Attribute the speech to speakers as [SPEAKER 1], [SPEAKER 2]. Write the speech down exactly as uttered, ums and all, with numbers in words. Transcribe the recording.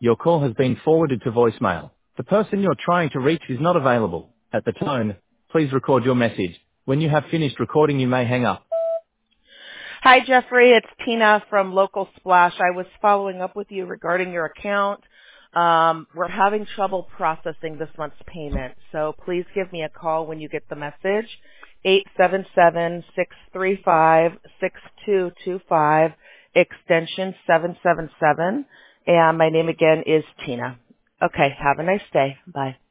[SPEAKER 1] Your call has been forwarded to voicemail. The person you're trying to reach is not available. At the tone, please record your message. When you have finished recording, you may hang up.
[SPEAKER 2] Hi, Jeffrey. It's Tina from Local Splash. I was following up with you regarding your account. Um, we're having trouble processing this month's payment, so please give me a call when you get the message. eight seven seven, six three five, six two two five, extension seven seven seven, and my name again is Tina. Okay, have a nice day. Bye.